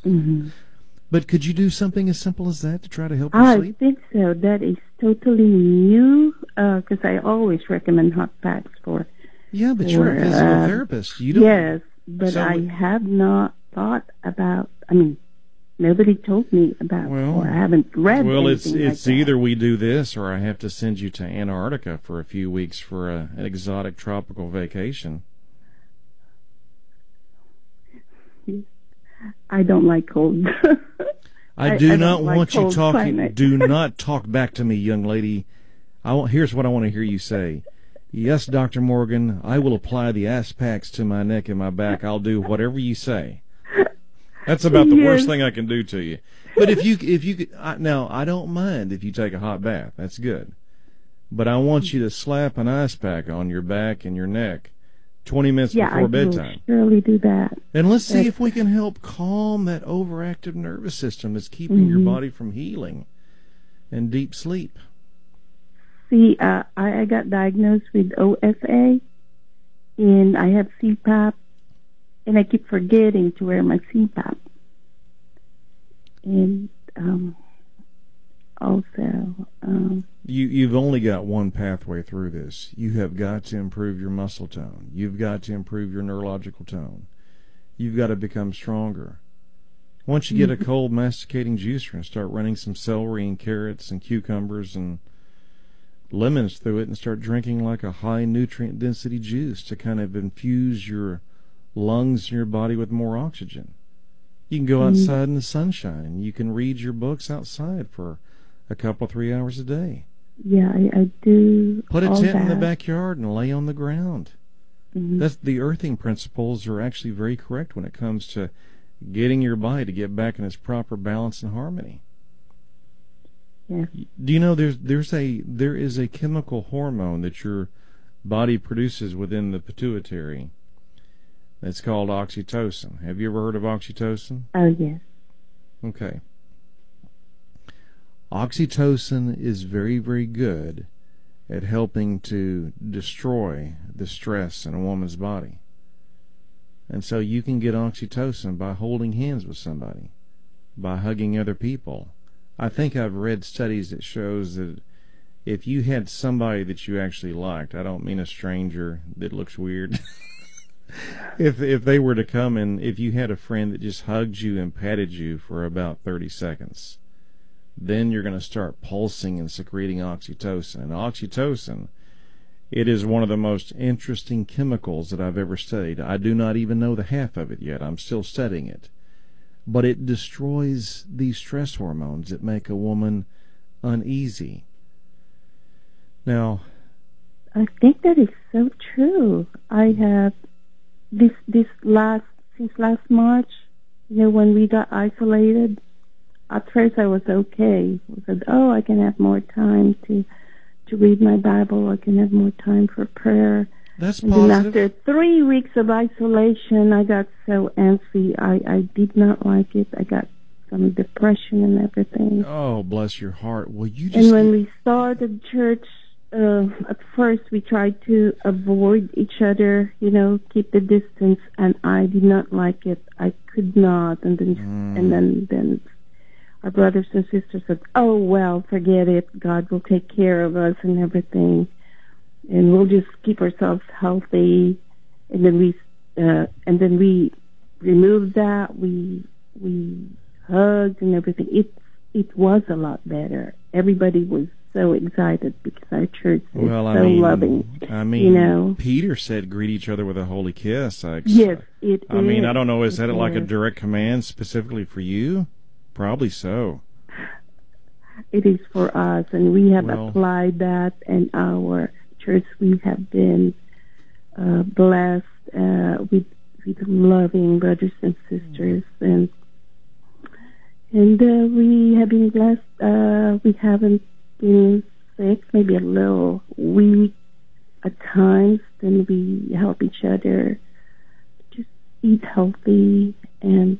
But could you do something as simple as that to try to help you sleep? I think so. That is totally new, because I always recommend hot packs for... Yeah, but you're a physical therapist. You don't. Yes, but I have not thought about... nobody told me about, or I haven't read anything like that. Well, it's either we do this or I have to send you to Antarctica for a few weeks for an exotic tropical vacation. I don't like cold. I do not want you talking. Climate. Do not talk back to me, young lady. Here's what I want to hear you say. "Yes, Dr. Morgan, I will apply the ice packs to my neck and my back. I'll do whatever you say." That's about the worst thing I can do to you. But if you could, now I don't mind if you take a hot bath. That's good. But I want you to slap an ice pack on your back and your neck 20 minutes before bedtime. Yeah, I will surely do that. And let's see if we can help calm that overactive nervous system that's keeping your body from healing and deep sleep. See, I got diagnosed with OSA, and I have CPAP, and I keep forgetting to wear my CPAP. And also... You've only got one pathway through this. You have got to improve your muscle tone. You've got to improve your neurological tone. You've got to become stronger. Once you get a cold masticating juicer and start running some celery and carrots and cucumbers and lemons through it and start drinking like a high nutrient density juice to kind of infuse your lungs and your body with more oxygen. You can go outside in the sunshine. You can read your books outside for a couple, 3 hours a day. Yeah, I do. Put a tent in the backyard and lay on the ground. That's the earthing principles are actually very correct when it comes to getting your body to get back in its proper balance and harmony. Yeah. Do you know there is a chemical hormone that your body produces within the pituitary that's called oxytocin. Have you ever heard of oxytocin? Oh, yes. Okay. Oxytocin is very, very good at helping to destroy the stress in a woman's body. And so you can get oxytocin by holding hands with somebody, by hugging other people. I think I've read studies that shows that if you had somebody that you actually liked, I don't mean a stranger that looks weird. If they were to come and if you had a friend that just hugged you and patted you for about 30 seconds, then you're going to start pulsing and secreting oxytocin. And oxytocin, it is one of the most interesting chemicals that I've ever studied. I do not even know the half of it yet. I'm still studying it. But it destroys these stress hormones that make a woman uneasy. Now, I think that is so true. I have since last March, when we got isolated. At first, I was okay. I said, I can have more time to read my Bible. I can have more time for prayer. That's and positive. Then after 3 weeks of isolation, I got so antsy. I did not like it. I got some depression and everything. Oh, bless your heart. Well, you just... And when we started church, at first we tried to avoid each other, keep the distance, and I did not like it. I could not. And then our brothers and sisters said, "Oh well, forget it. God will take care of us and everything, and we'll just keep ourselves healthy." And then we removed that. We hugged and everything. It was a lot better. Everybody was so excited because our church is loving. I mean, Peter said, "Greet each other with a holy kiss." Yes, it is. I mean, I don't know. Is that like a direct command specifically for you? Probably so. It is for us, and we have applied that in our church. We have been blessed with loving brothers and sisters, and we have been blessed. We haven't been sick, maybe a little weak at times. Then we help each other just eat healthy, and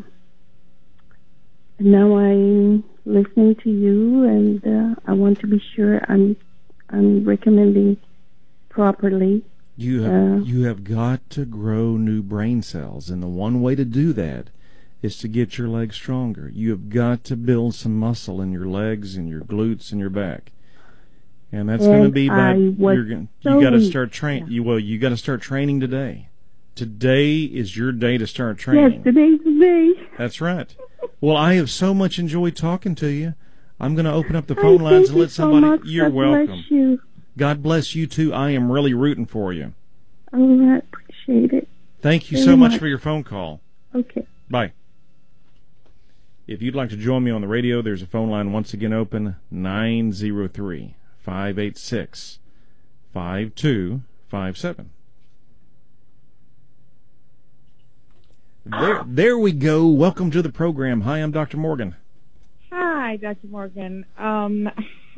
now I'm listening to you, and I want to be sure I'm recommending properly. You have got to grow new brain cells, and the one way to do that is to get your legs stronger. You have got to build some muscle in your legs and your glutes and your back, and that's going to be by you got to start training. You got to start training today. Today is your day to start training. Yes, today's the day. That's right. Well, I have so much enjoyed talking to you. I'm going to open up the phone lines and let somebody... So much. You're God welcome. Bless you. God bless you, too. I am really rooting for you. Oh, I appreciate it. Thank you so much for your phone call. Okay. Bye. If you'd like to join me on the radio, there's a phone line once again open, 903-586-5257. There we go. Welcome to the program. Hi, I'm Dr. Morgan. Hi, Dr. Morgan. I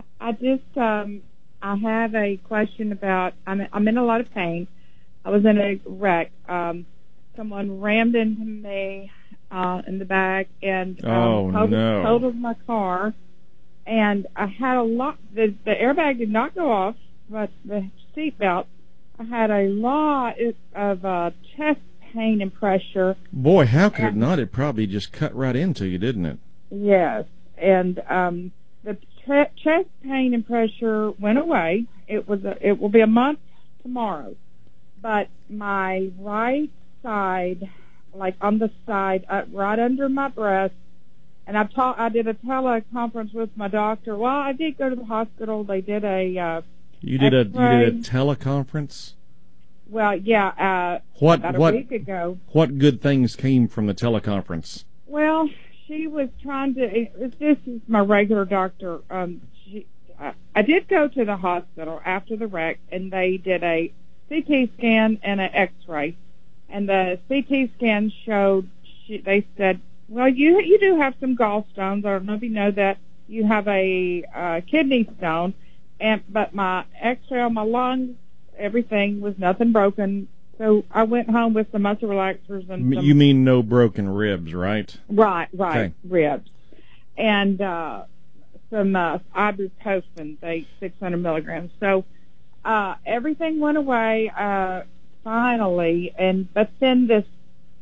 have a question about, I'm in a lot of pain. I was in a wreck. Someone rammed into me in the back and totaled my car. And I had a lot, the airbag did not go off, but the seatbelt, I had a lot of chest pain and pressure. Boy, how could it not? It probably just cut right into you, didn't it? Yes. And the chest pain and pressure went away. It will be a month tomorrow. But my right side, like on the side, right under my breast, and I did a teleconference with my doctor. Well, I did go to the hospital. They did a You did a teleconference? Well, yeah, about a week ago. What good things came from the teleconference? Well, she was trying to. This is my regular doctor. I did go to the hospital after the wreck, and they did a CT scan and an X-ray. And the CT scan showed. They said, "Well, you do have some gallstones. I don't know if you know that. You have a kidney stone, but my X-ray on my lungs." Everything was nothing broken, so I went home with some muscle relaxers and some... You mean no broken ribs, right? Right, okay. Ribs. And some ibuprofen, 600 milligrams. So everything went away finally, but then this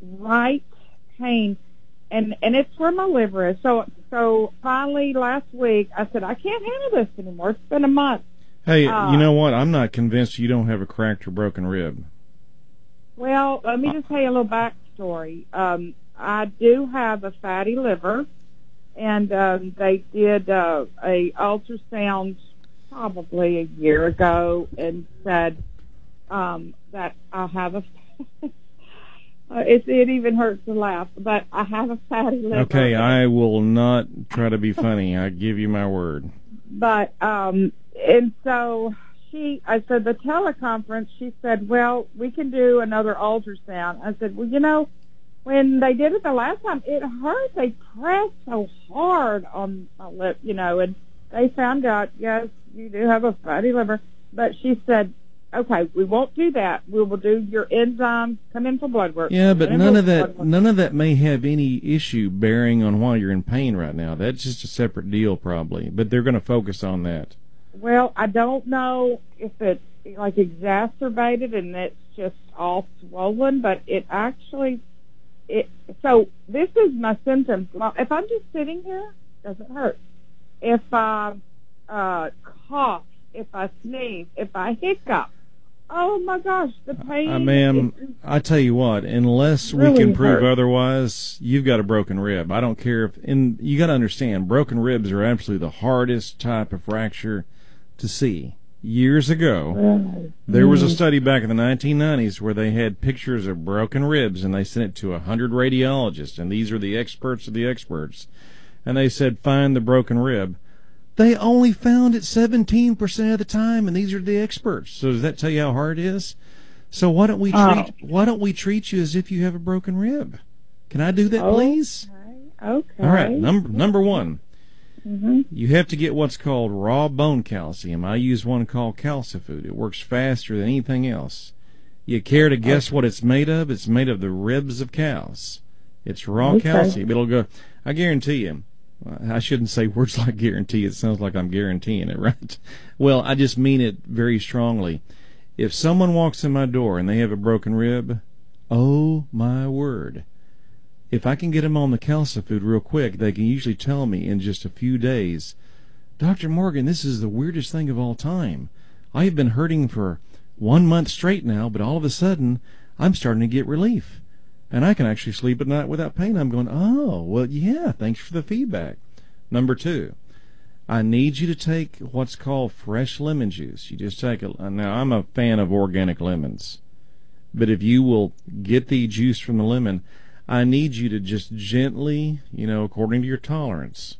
right pain, and it's where my liver is. So finally last week I said I can't handle this anymore. It's been a month. Hey, you know what? I'm not convinced you don't have a cracked or broken rib. Well, let me just tell you a little backstory. I do have a fatty liver, and they did a ultrasound probably a year ago and said that I have a it even hurts to laugh, but I have a fatty liver. Okay, I will not try to be funny. I give you my word. But and so I said the teleconference. She said, "Well, we can do another ultrasound." I said, "Well, you know, when they did it the last time, it hurt. They pressed so hard on my lip, you know, and they found out, yes, you do have a fatty liver." But she said, "Okay, we won't do that. We will do your enzymes. Come in for blood work." Yeah, but none of that may have any issue bearing on why you're in pain right now. That's just a separate deal, probably. But they're going to focus on that. Well, I don't know if it's like exacerbated and it's just all swollen, but it actually. So this is my symptoms. Well, if I'm just sitting here, it doesn't hurt. If I cough, if I sneeze, if I hiccup, oh my gosh, the pain. Ma'am, I tell you what, unless we can prove otherwise, you've got a broken rib. I don't care you got to understand, broken ribs are absolutely the hardest type of fracture to see. Years ago, there was a study back in the 1990s where they had pictures of broken ribs, and they sent it to 100 radiologists, and these are the experts of the experts, and they said, find the broken rib. They only found it 17% of the time, and these are the experts. So does that tell you how hard it is? So why don't we treat you as if you have a broken rib? Can I do that, please? Okay. All right. Number one. Mm-hmm. You have to get what's called raw bone calcium. I use one called Calcifood. It works faster than anything else. You care to guess what it's made of? It's made of the ribs of cows. It's raw calcium. It'll go. I guarantee you. I shouldn't say words like guarantee. It sounds like I'm guaranteeing it, right? Well, I just mean it very strongly. If someone walks in my door and they have a broken rib, oh my word. If I can get them on the Calcifood real quick, they can usually tell me in just a few days, Dr. Morgan, this is the weirdest thing of all time. I have been hurting for 1 month straight now, but all of a sudden, I'm starting to get relief. And I can actually sleep at night without pain. I'm going, oh, well, yeah, thanks for the feedback. Number two, I need you to take what's called fresh lemon juice. You just take now, I'm a fan of organic lemons. But if you will get the juice from the lemon, I need you to just gently, according to your tolerance,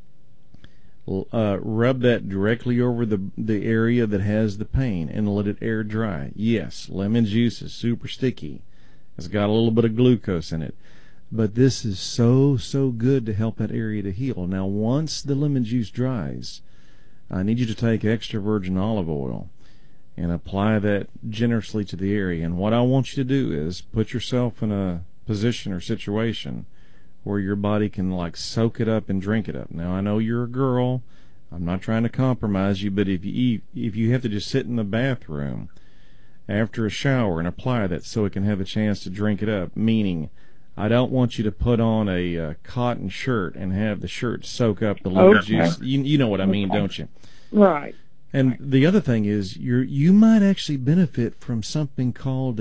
rub that directly over the area that has the pain and let it air dry. Yes, lemon juice is super sticky. It's got a little bit of glucose in it. But this is so good to help that area to heal. Now, once the lemon juice dries, I need you to take extra virgin olive oil and apply that generously to the area. And what I want you to do is put yourself in a position or situation where your body can soak it up and drink it up. Now I know you're a girl. I'm not trying to compromise you, but if you have to just sit in the bathroom after a shower and apply that so it can have a chance to drink it up, meaning I don't want you to put on a cotton shirt and have the shirt soak up the lemon juice. You know what I mean, don't you? Right. And the other thing is you might actually benefit from something called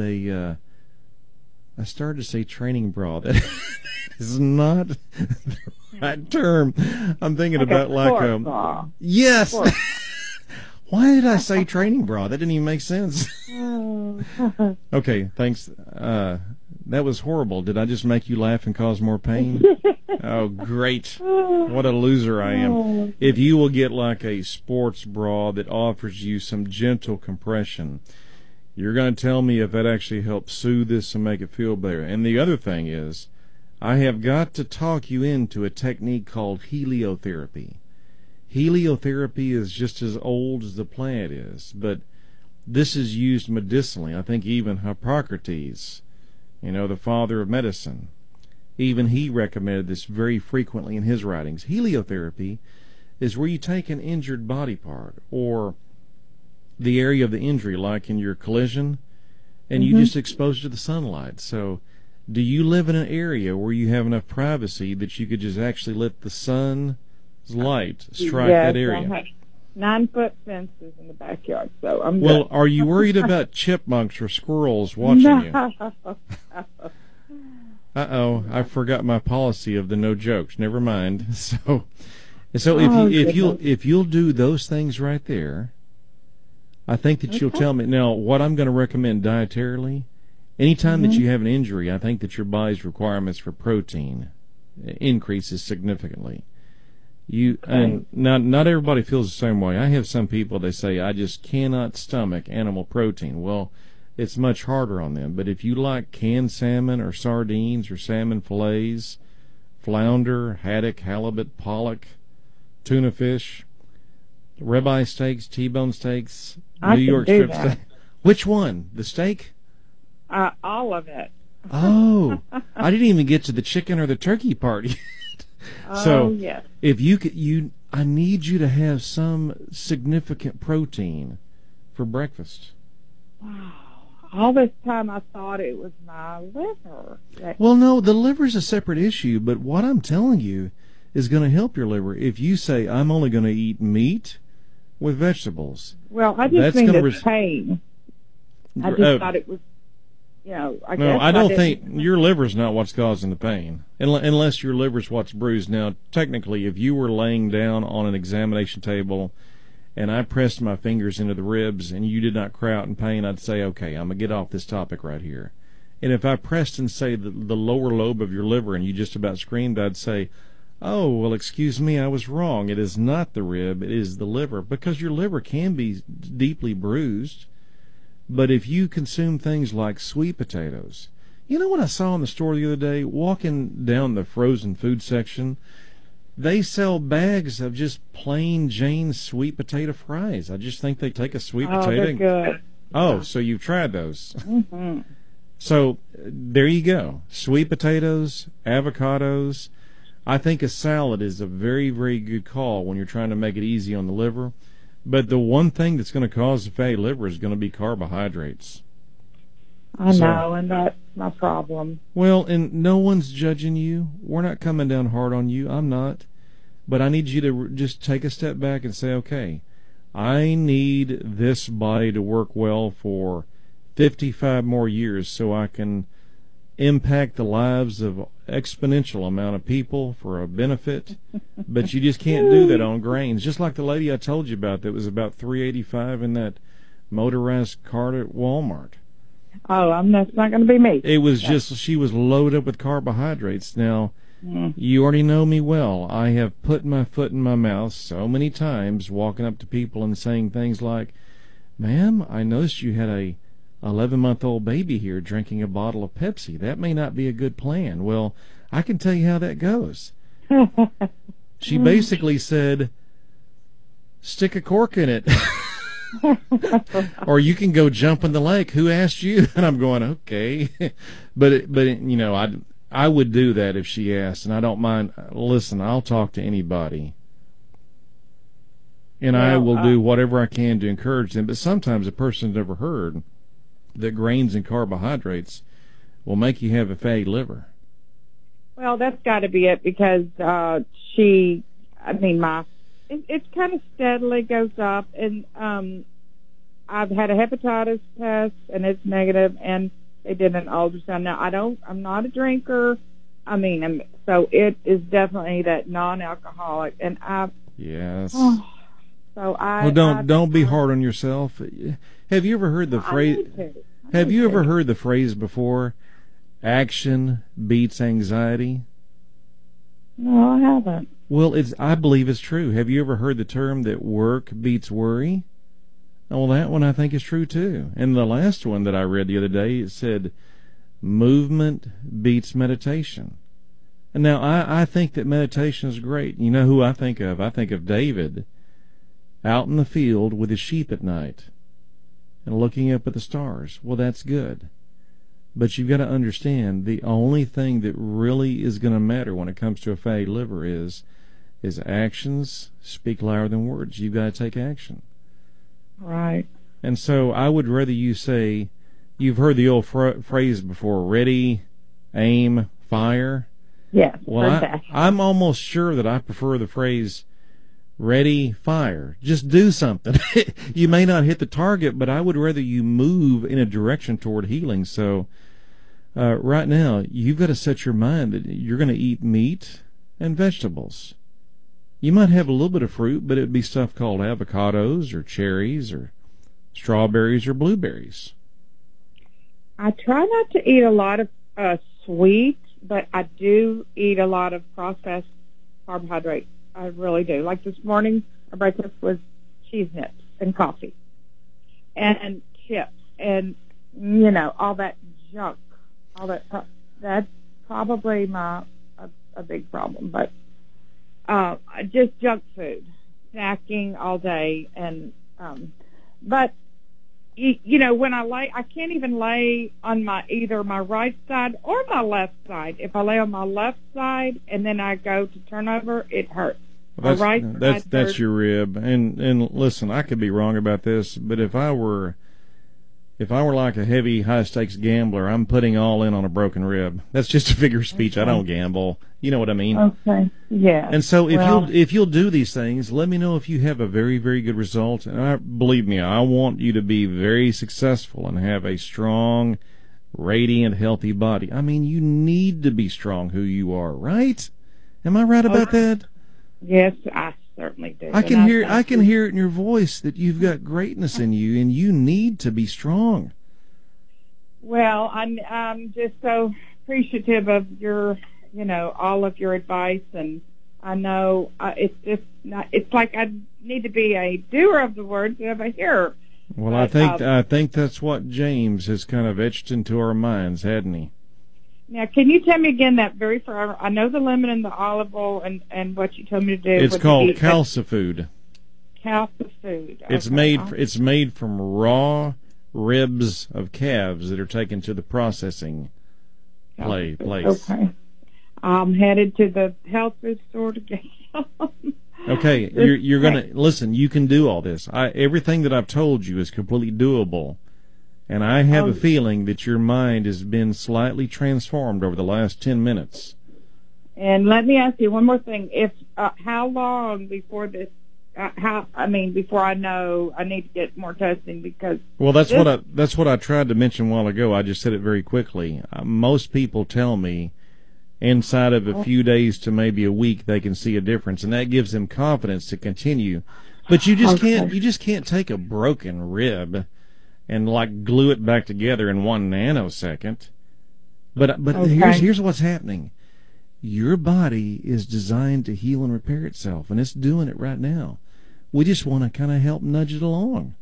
I started to say training bra. That is not the right term. I'm thinking about bra. Yes. Why did I say training bra? That didn't even make sense. Okay, thanks. That was horrible. Did I just make you laugh and cause more pain? Oh, great. What a loser I am. If you will get a sports bra that offers you some gentle compression, you're going to tell me if that actually helps soothe this and make it feel better. And the other thing is, I have got to talk you into a technique called heliotherapy. Heliotherapy is just as old as the plant is, but this is used medicinally. I think even Hippocrates, the father of medicine, even he recommended this very frequently in his writings. Heliotherapy is where you take an injured body part or the area of the injury, like in your collision, and you just expose it to the sunlight. So Do you live in an area where you have enough privacy that you could just actually let the sun's light strike that area? I have 9-foot fences in the backyard, so I'm Well, good. are you worried about chipmunks or squirrels watching you? Uh-oh, I forgot my policy of the no jokes. Never mind. So if you'll do those things right there, I think that you'll tell me. Now, what I'm going to recommend dietarily, anytime that you have an injury, I think that your body's requirements for protein increases significantly. And not everybody feels the same way. I have some people, they say, I just cannot stomach animal protein. Well, it's much harder on them. But if you like canned salmon or sardines or salmon fillets, flounder, haddock, halibut, pollock, tuna fish, ribeye steaks, T-bone steaks, New York strip steak. Which one? The steak? All of it. Oh, I didn't even get to the chicken or the turkey part yet. So, yes. if you could, I need you to have some significant protein for breakfast. Wow. All this time I thought it was my liver. Well, no, the liver's a separate issue, but what I'm telling you is going to help your liver. If you say, I'm only going to eat meat with vegetables. Well, I just mean the pain. I just thought it was, I guess I don't think your liver's not what's causing the pain, unless your liver's what's bruised. Now, technically, if you were laying down on an examination table and I pressed my fingers into the ribs and you did not cry out in pain, I'd say, okay, I'm going to get off this topic right here. And if I pressed and say the lower lobe of your liver and you just about screamed, I'd say, oh, well, excuse me, I was wrong. It is not the rib, it is the liver, because your liver can be deeply bruised. But if you consume things like sweet potatoes, you know what I saw in the store the other day? Walking down the frozen food section, they sell bags of just plain Jane sweet potato fries. I just think they take a sweet potato. They're good. Oh, so you've tried those. Mm-hmm. So there you go. Sweet potatoes, avocados. I think a salad is a very, very good call when you're trying to make it easy on the liver. But the one thing that's going to cause the fatty liver is going to be carbohydrates. I know, and that's my problem. Well, and no one's judging you. We're not coming down hard on you. I'm not. But I need you to just take a step back and say, okay, I need this body to work well for 55 more years so I can impact the lives of exponential amount of people for a benefit. But you just can't do that on grains. Just like the lady I told you about that was about $3.85 in that motorized cart at Walmart. Oh, that's not going to be me. It was just, she was loaded up with carbohydrates. Now, you already know me well. I have put my foot in my mouth so many times walking up to people and saying things like, ma'am, I noticed you had a 11-month-old baby here drinking a bottle of Pepsi. That may not be a good plan. Well, I can tell you how that goes. She basically said, stick a cork in it. Or you can go jump in the lake. Who asked you? And I'm going, okay. But I would do that if she asked, and I don't mind. Listen, I'll talk to anybody. And I will do whatever I can to encourage them. But sometimes a person's never heard that grains and carbohydrates will make you have a fatty liver. Well, that's got to be it, because it kind of steadily goes up, and I've had a hepatitis test, and it's negative, and they did an ultrasound. Now, I'm not a drinker. So it is definitely that non-alcoholic, and Yes. Don't be hard on yourself. Have you ever heard the phrase? Have you ever heard the phrase before? Action beats anxiety. No, I haven't. Well, I believe it's true. Have you ever heard the term that work beats worry? Well, that one I think is true too. And the last one that I read the other day, it said, movement beats meditation. And now I think that meditation is great. You know who I think of? I think of David out in the field with his sheep at night and looking up at the stars. Well, that's good. But you've got to understand, the only thing that really is going to matter when it comes to a fatty liver is actions speak louder than words. You've got to take action. Right. And so I would rather you say, you've heard the old phrase before, ready, aim, fire. Yes. Well, I'm almost sure that I prefer the phrase ready, fire. Just do something. You may not hit the target, but I would rather you move in a direction toward healing. So right now, you've got to set your mind that you're going to eat meat and vegetables. You might have a little bit of fruit, but it would be stuff called avocados or cherries or strawberries or blueberries. I try not to eat a lot of sweet, but I do eat a lot of processed carbohydrates. I really do. Like this morning, our breakfast was cheese nips and coffee and chips and, all that junk. All that. That's probably a big problem. But just junk food, snacking all day. And but, when I can't even lay on either my right side or my left side. If I lay on my left side and then I go to turn over, it hurts. That's your rib. And listen, I could be wrong about this, but if I were like a heavy high stakes gambler, I'm putting all in on a broken rib. That's just a figure of speech. Okay. I don't gamble. You know what I mean? Okay. Yeah. And so if you'll do these things, let me know if you have a very, very good result. And believe me, I want you to be very successful and have a strong, radiant, healthy body. I mean, you need to be strong who you are, right? Am I right about that? Yes, I certainly do. I can hear it in your voice that you've got greatness in you, and you need to be strong. Well, I'm just so appreciative of your, all of your advice, and I know it's like I need to be a doer of the words instead of a hearer. Well, but, I think that's what James has kind of etched into our minds, hadn't he? Now, can you tell me again that very forever? I know the lemon and the olive oil and what you told me to do. It's called Calcifood. Calcifood. Okay. It's made from raw ribs of calves that are taken to the processing place. Okay. I'm headed to the health food store to get some. Okay, you're gonna listen. You can do all this. Everything that I've told you is completely doable. And I have a feeling that your mind has been slightly transformed over the last 10 minutes. And let me ask you one more thing. If how long before this? Before I know I need to get more testing because. Well, that's what I tried to mention a while ago. I just said it very quickly. Most people tell me inside of a few days to maybe a week they can see a difference, and that gives them confidence to continue. But you just can't. You just can't take a broken rib and like glue it back together in 1 nanosecond. But here's what's happening. Your body is designed to heal and repair itself, and it's doing it right now. We just want to kind of help nudge it along.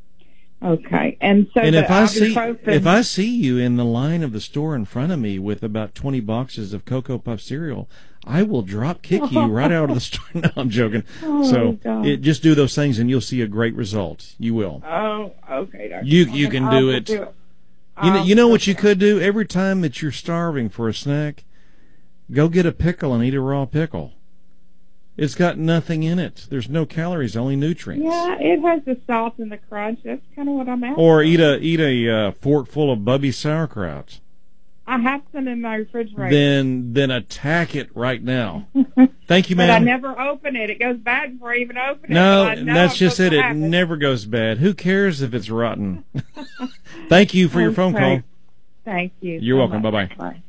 Okay. And so if I see you in the line of the store in front of me with about 20 boxes of Cocoa Puff cereal, I will drop kick you right out of the store. No, I'm joking. Just do those things and you'll see a great result. You will. Oh, okay, Doctor. You can do it. You know what you could do? Every time that you're starving for a snack, go get a pickle and eat a raw pickle. It's got nothing in it. There's no calories, only nutrients. Yeah, it has the salt and the crunch. That's kind of what I'm after. Or eat a fork full of Bubby sauerkraut. I have some in my refrigerator. Then attack it right now. Thank you, ma'am. But I never open it. It goes bad before I even open it. No, that's just it. It never goes bad. Who cares if it's rotten? Thank you for your phone call. Thank you. You're welcome. Bye-bye. Bye.